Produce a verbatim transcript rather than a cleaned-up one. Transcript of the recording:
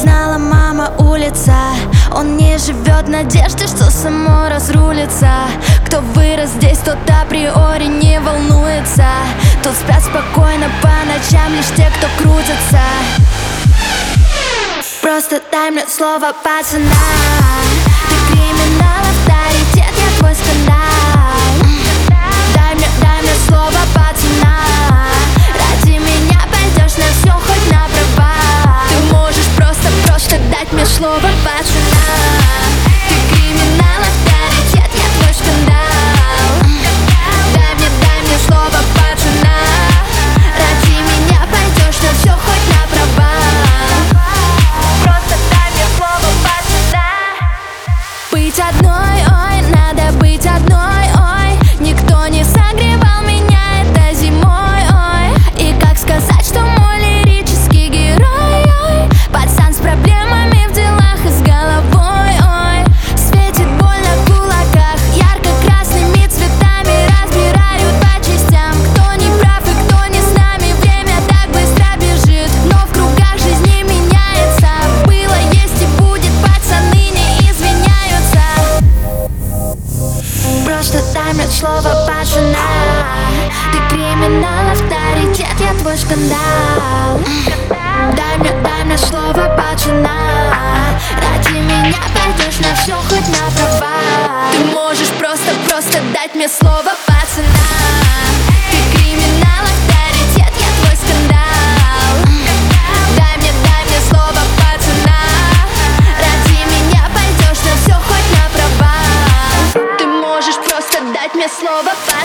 знала мама улица. Он не живет в надежде, что само разрулится. Кто вырос здесь, тот априори не волнуется. Тут спят спокойно по ночам лишь те, кто крутится. Просто дай мне слово пацана. Ты криминал, авторитет, я твой скандал. Дай мне, дай мне слово пацана. Ради меня пойдешь на все, хоть на права. Ты можешь просто, просто дать мне слово пацана. Ты криминал, авторитет, я твой скандал. Дай мне, дай мне слово пацана. Ради меня пойдешь на все, хоть на права. Просто дай мне слово пацана. Быть одной, ой, надо быть одной, ой. Никто не согревал меня этой зимой, ой. И как сказать, что мой лирический герой, ой, пацан с проблемами в делах и с головой, ой. Светит боль на кулаках, ярко-красными цветами разбирают по частям. Кто не прав и кто не с нами, время так быстро бежит, но в кругах жизни меняется. Было, есть и будет, пацаны не извиняются. Просто дай мне слово пацана. Ты криминал, авторитет, я твой скандал. Дай мне, дай мне слово пацана. Ради меня пойдешь на все, хоть на права. Ты можешь просто, просто дать мне слово пацана. Ты криминал, авторитет, я твой скандал. Дай мне, дай мне слово пацана. Ради меня пойдешь на все, хоть на права. Ты можешь просто дать мне слово пацана.